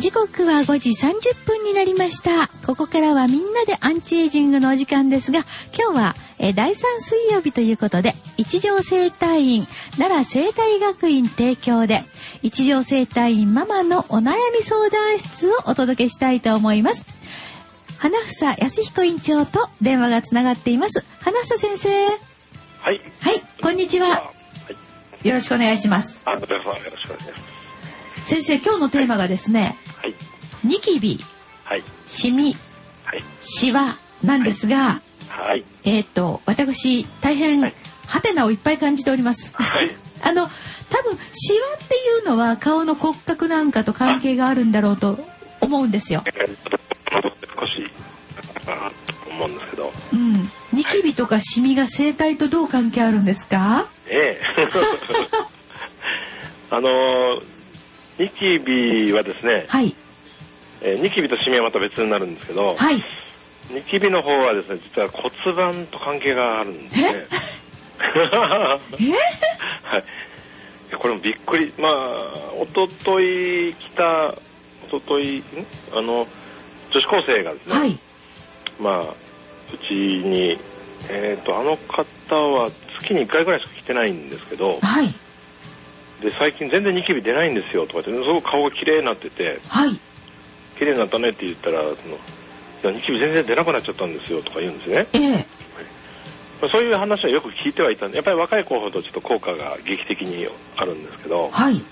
時刻は5時30分になりました。ここからはみんなでアンチエイジングのお時間ですが、今日は第3水曜日ということで、一条整体院奈良整体学院提供で一条整体院ママのお悩み相談室をお届けしたいと思います。花房康彦院長と電話がつながっています。花房先生。 はい、 こんにちは。よろしくお願いします。 よろしくお願いします。 先生、今日のテーマがですね、ニキビ、シミ、シワなんですが、私大変ハテナをいっぱい感じております。多分シワっていうのは顔の骨格なんかと関係があるんだろうと思うんですよ。 少し思うんですけど、 ニキビとかシミが生態とどう関係あるんですか？ ニキビはですね、ニキビとシミはまた別になるんですけど、ニキビの方はですね、実は骨盤と関係があるんですね。これもびっくり。おととい女子高生がですね、うちにあの方は月に1回ぐらいしか来てないんですけど、で最近全然ニキビ出ないんですよとかって、すごく顔が綺麗になってて、綺麗になったねって言ったら、ニキビ全然出なくなっちゃったんですよとか言うんですね。そういう話はよく聞いてはいたんで、やっぱり若い子ほどちょっと効果が劇的にあるんですけど、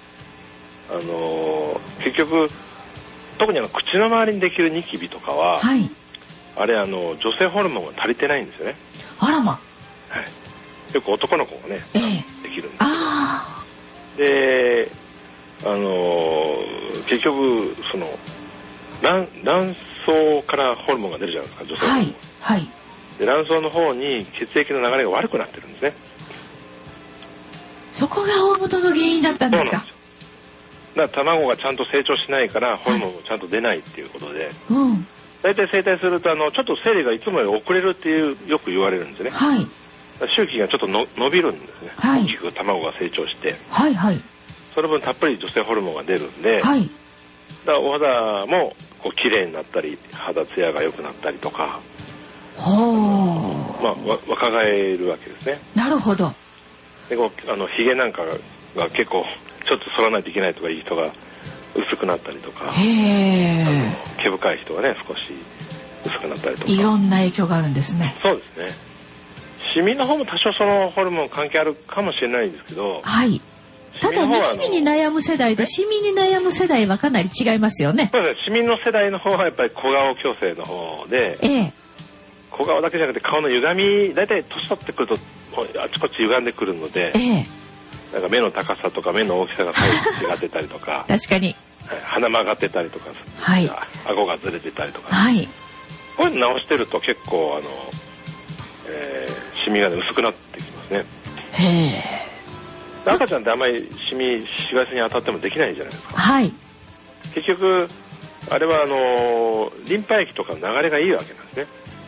結局特に口の周りにできるニキビとかは、あれ女性ホルモンが足りてないんですよね。 あらま。 よく男の子がね、できるんですけど、で結局その卵巣からホルモンが出るじゃないですか、女性ホルモン。で卵巣の方に血液の流れが悪くなってるんですね。 そこが大元の原因だったんですか？ だから卵がちゃんと成長しないからホルモンもちゃんと出ないっていうことで、大体整体するとちょっと生理がいつもより遅れるっていうよく言われるんですね。周期がちょっと伸びるんですね。大きく卵が成長して、その分たっぷり女性ホルモンが出るんで、だからお肌もこう綺麗になったり、肌ツヤが良くなったりとか、若返るわけですね。なるほど。でヒゲなんかが結構ちょっと剃らないといけないとかいう人が薄くなったりとか、毛深い人がね少し薄くなったりとか、いろんな影響があるんですね。そうですね。シミの方も多少そのホルモン関係あるかもしれないんですけど、ただニキビに悩む世代とシミに悩む世代はかなり違いますよね。そうですね。シミの世代の方はやっぱり小顔矯正の方で、小顔だけじゃなくて顔の歪み、だいたい年取ってくるとあちこち歪んでくるので、なんか目の高さとか目の大きさが違ってたりとか確かに鼻曲がってたりとか、顎がずれてたりとか、こういうの直してると結構シミが薄くなってきますね。赤ちゃんってあんまり紫外線に当たってもできないじゃないですか。結局あれはリンパ液とかの流れがいいわけなんですね。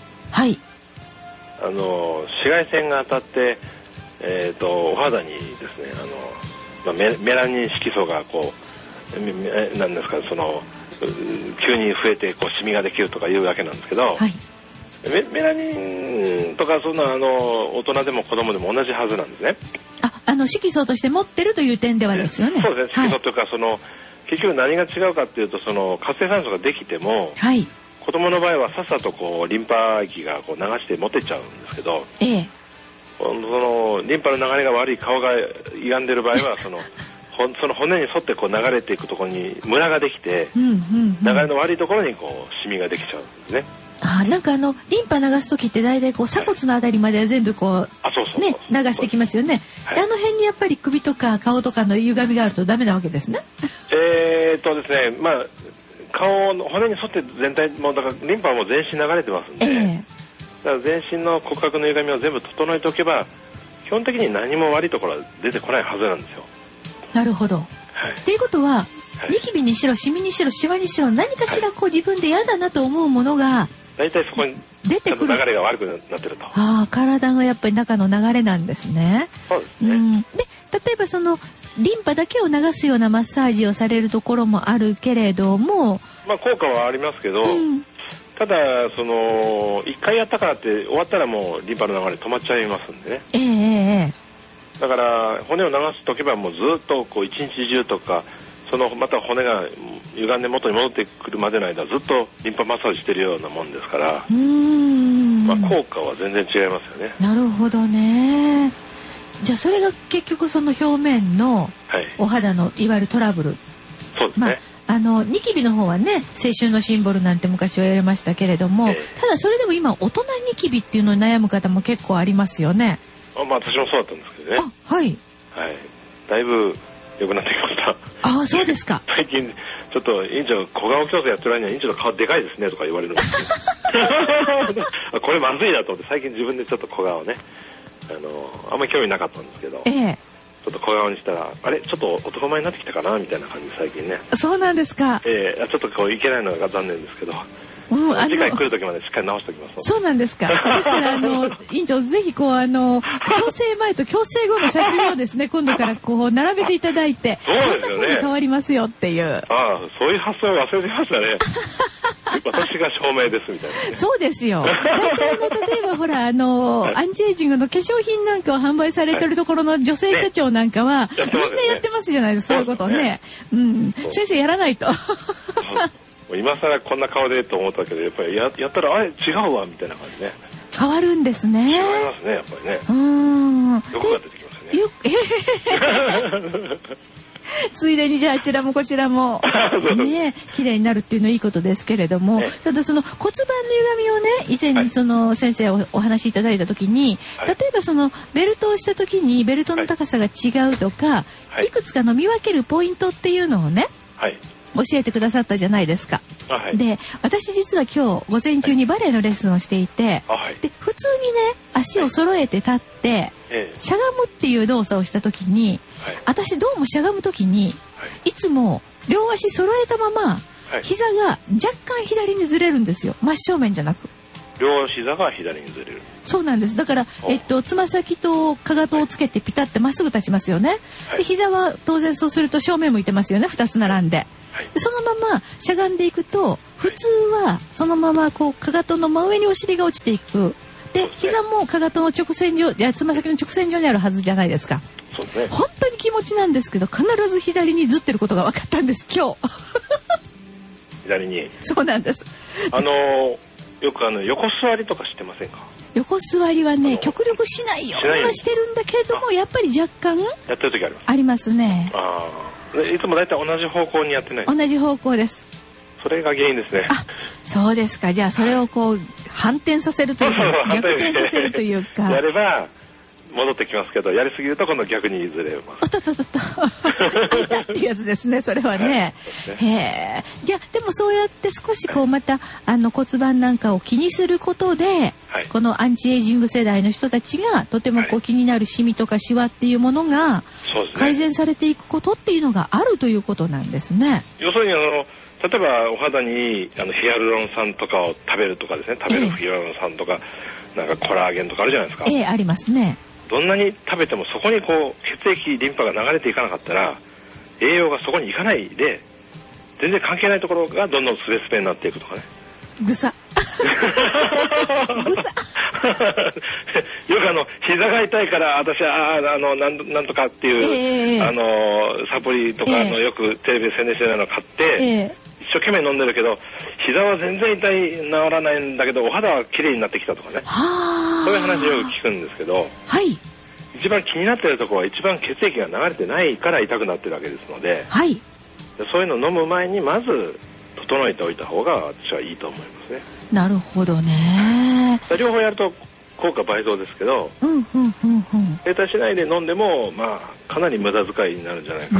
紫外線が当たってお肌にですね、メラニン色素がこうなんですか、急に増えてこうシミができるとかいうわけなんですけど、メラニンとかそんな大人でも子供でも同じはずなんですね。色素として持ってるという点ではですよね。そうですね。色素というか結局何が違うかっていうと、活性酸素ができても、子供の場合はさっさとこうリンパ液がこう流して持ってっちゃうんですけど、そのリンパの流れが悪い、顔が歪んでる場合はその骨に沿ってこう流れていくところにムラができて、流れの悪いところにこうシミができちゃうんですね。なんかリンパ流す時って大体こう鎖骨のあたりまでは全部こう流してきますよね。あの辺にやっぱり首とか顔とかの歪みがあるとダメなわけですね。ですね、顔の骨に沿って全体もだからリンパはもう全身流れてますんで、だから全身の骨格の歪みを全部整えておけば基本的に何も悪いところは出てこないはずなんですよ。なるほど。っていうことは、ニキビにしろシミにしろシワにしろ何かしらこう自分で嫌だなと思うものが大体そこに出てくる、流れが悪くなってると。体のやっぱり中の流れなんですね。そうですね。で例えばリンパだけを流すようなマッサージをされるところもあるけれども、 まあ効果はありますけど、ただ1回やったからって終わったらもうリンパの流れ止まっちゃいますんでね。だから骨を流すときはもうずっとこう一日中とか、また骨が歪んで元に戻ってくるまでの間ずっとリンパマッサージしてるようなもんですから、まあ、効果は全然違いますよね。 なるほどね。じゃあそれが結局その表面のお肌のいわゆるトラブル、 そうですね。 ニキビの方はね、青春のシンボルなんて昔は言われましたけれども、ただそれでも今大人ニキビっていうのに悩む方も結構ありますよね。 まあ私もそうだったんですけどね。 はい。 はい。だいぶ良くなってきました。 あ、そうですか。 最近ちょっと院長小顔矯正やってる間に院長の顔でかいですねとか言われるんですけどこれまずいなと思って最近自分でちょっと小顔ね、あんまり興味なかったんですけど、ちょっと小顔にしたらあれちょっと男前になってきたかなみたいな感じで最近ね。 そうなんですか。 ちょっとこういけないのが残念ですけど、次回来る時までしっかり直しておきます。 そうなんですか。そしたら院長ぜひこう矯正前と矯正後の写真をですね今度からこう並べていただいて、 そうですよね、 こんな風に変わりますよっていう。 そういう発想を忘れてましたね。私が証明ですみたいな、ね、そうですよ。だいたい例えばほらアンチエイジングの化粧品なんかを販売されてるところの女性社長なんかは、みんなやってますじゃないですか。そういうことね。先生やらないと。 今更こんな顔でと思ったけど、やっぱり やったらあれ違うわみたいな感じね。 変わるんですね。 違いますね、やっぱりね。欲が出てきますよね。 ついでにじゃああちらもこちらもね綺麗になるっていうのはいいことですけれども、ただその骨盤の歪みをね以前に先生お話しいただいた時に、例えばベルトをした時にベルトの高さが違うとか、いくつかの見分けるポイントっていうのをね、教えてくださったじゃないですか。で、私実は今日午前中にバレエのレッスンをしていて、で普通にね足を揃えて立って、しゃがむっていう動作をした時に、私どうもしゃがむ時に、いつも両足揃えたまま、膝が若干左にずれるんですよ。真正面じゃなく。 両膝が左にずれる。 そうなんです。だからつま先とかかとをつけてピタッてまっすぐ立ちますよね。で膝は当然そうすると正面向いてますよね。2つ並んで。そのまましゃがんでいくと普通はそのままこうかかとの真上にお尻が落ちていく。で膝もかかとの直線上、つま先の直線上にあるはずじゃないですか。 そうですね。 本当に気持ちなんですけど必ず左にずってることが分かったんです今日。 左に。 そうなんです。 よく横座りとかしてませんか？ 横座りはね極力しないようにはしてるんだけれども、やっぱり若干やってる時あります。 ありますね。 いつもだいたい同じ方向にやってない。 同じ方向です。 それが原因ですね。 そうですか。じゃあそれをこう反転させるというか逆転させるというかやれば戻ってきますけど、やりすぎると今度逆にずれます。 あったっていうやつですね、それはね。いやでもそうやって少しこうまた骨盤なんかを気にすることで、このアンチエイジング世代の人たちがとてもこう気になるシミとかシワっていうものが改善されていくことっていうのがあるということなんですね。 要するに例えばお肌にヒアルロン酸とかを食べるとかですね、食べるヒアルロン酸とかなんかコラーゲンとかあるじゃないですか。 ありますね。 どんなに食べてもそこにこう血液リンパが流れていかなかったら栄養がそこに行かないで全然関係ないところがどんどんスベスベになっていくとかね。 ぐさぐさよく膝が痛いから私はなんとかっていう、サプリとかよくテレビで宣伝してるのを買って、一生懸命飲んでるけど膝は全然治らないんだけどお肌は綺麗になってきたとかね。そういう話をよく聞くんですけど、一番気になってるところは一番血液が流れてないから痛くなってるわけですので、そういうのを飲む前にまず整えておいた方が私はいいと思いますね。 なるほどね。 両方やると効果倍増ですけど、停滞しないで飲んでもかなり無駄遣いになるんじゃないかな。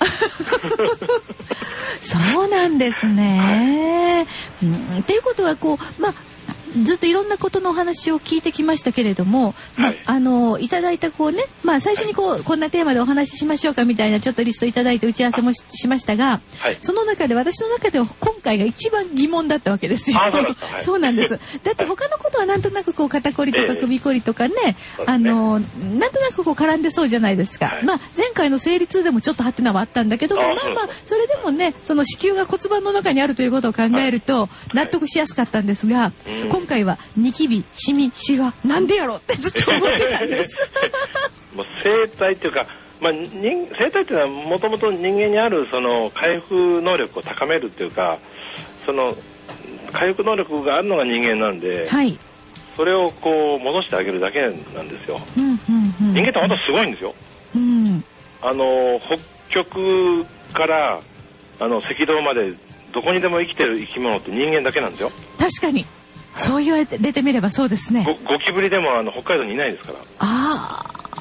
そうなんですね。っていうことはこうずっといろんなことのお話を聞いてきましたけれども、いただいたこうね、最初にこんなテーマでお話ししましょうかみたいなちょっとリストいただいて打ち合わせも しましたが、その中で私の中では今回が一番疑問だったわけですよ。そうなんです。だって他のことはなんとなくこう肩こりとか首こりとかね、なんとなくこう絡んでそうじゃないですか。まあ前回の生理痛でもちょっとハテナはあったんだけども、まあそれでもね、その子宮が骨盤の中にあるということを考えると納得しやすかったんですが、今回はニキビ、シミ、シワ、なんでやろってずっと思ってたんです。 もう生体っていうか、まあ、生体っていうのはもともと人間にあるその回復能力を高めるっていうか、その回復能力があるのが人間なんで、はい、それをこう戻してあげるだけなんですよ。人間って本当すごいんですよ。北極から赤道までどこにでも生きてる生き物って人間だけなんですよ。 確かにそう言われてみればそうですね。 ゴキブリでも北海道にいないですから。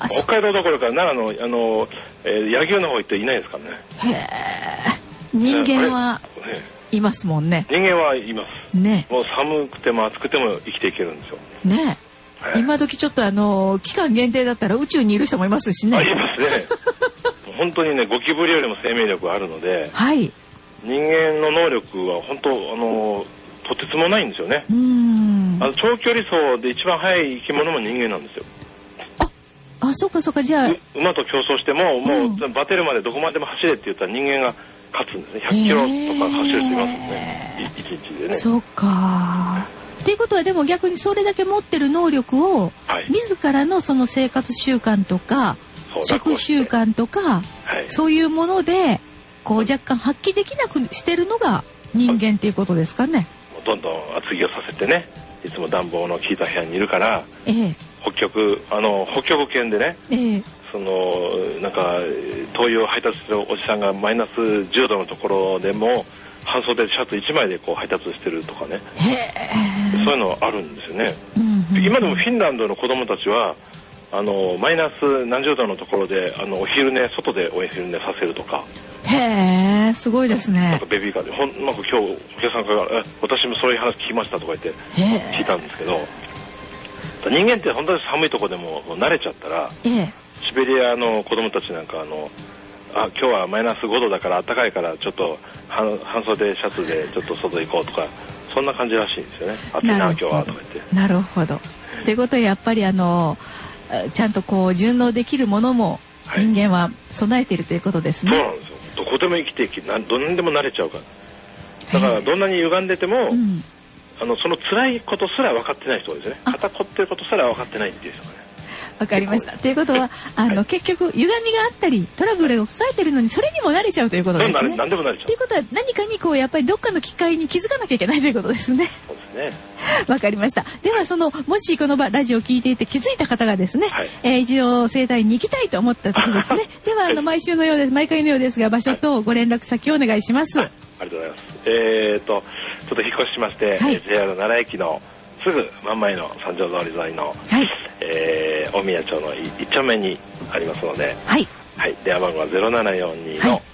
北海道どころか奈良の柳生の方行っていないですからね。 へー、人間はいますもんね。 人間はいますね。もう寒くても暑くても生きていけるんですよね。今時ちょっと期間限定だったら宇宙にいる人もいますしね。 いますね。本当にね、ゴキブリよりも生命力があるので、はい、人間の能力は本当とてつもないんですよね。長距離走で一番速い生き物も人間なんですよ。 そうかそうか。じゃあ馬と競争しても、もうバテるまでどこまでも走れって言ったら人間が勝つんですね。100キロとか走る人いますね、1日でね。そうか。っていうことはでも逆にそれだけ持ってる能力を、自らのその生活習慣とか食習慣とか、そういうものでこう若干発揮できなくしてるのが人間っていうことですかね。どんどん厚着をさせてね、いつも暖房の効いた部屋にいるから、北極圏でね、なんか灯油を配達するおじさんがマイナス10度のところでも半袖シャツ1枚でこう配達してるとかね、そういうのあるんですよね。今でもフィンランドの子供たちはマイナス何十度のところでお昼寝、外でお昼寝させるとか。へー、すごいですね。なんかベビーカーでなんか今日お客さんから私もそういう話聞きましたとか言って聞いたんですけど、人間って本当に寒いとこでも慣れちゃったら、シベリアの子供たちなんか今日はマイナス5度だから暖かいからちょっと半袖シャツでちょっと外行こうとか、そんな感じらしいんですよね。暑いな今日はとか言って。なるほど。ということはやっぱりちゃんとこう順応できるものも人間は備えているということですね。そうなんですよ。どこでも生きていき、どんでも慣れちゃうから。だからどんなに歪んでても、その辛いことすら分かってない人ですね。肩こってることすら分かってないっていう人がね。わかりました。ということは結局歪みがあったりトラブルを抱えてるのにそれにも慣れちゃうということですね。何でも慣れちゃう。ということは何かにこうやっぱりどっかの機会に気づかなきゃいけないということですね。そうですね。わかりました。ではもしこのラジオを聞いていて気づいた方がですね、一度生態に行きたいと思った時ですね。では毎回のようですが場所とご連絡先をお願いします。ありがとうございます。ちょっと引っ越ししまして、JR 奈良駅のすぐ真ん前の三条通り沿いの、大宮町の1丁目にありますので、電話番号は0742の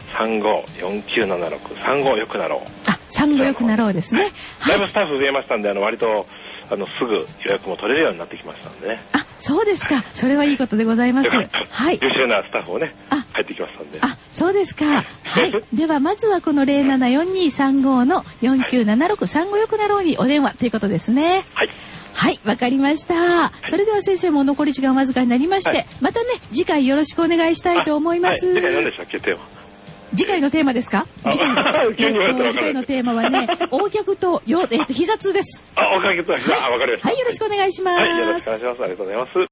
354976、35よくなろう。35よくなろうですね。だいぶスタッフ増えましたんで、割とすぐ予約も取れるようになってきましたんでね。そうですか。それはいいことでございます。優秀なスタッフをね、入ってきましたんで。そうですか。ではまずはこの074235の4976、35よくなろうにお電話ということですね。はい、わかりました。それでは先生も残り時間わずかになりまして、またね次回よろしくお願いしたいと思います。次回何でしたっけ、テーマ。次回のテーマですか？次回のテーマはね、横脚と膝痛です。横脚と膝、わかりました。はい、よろしくお願いします。はい、よろしくお願いします。ありがとうございます。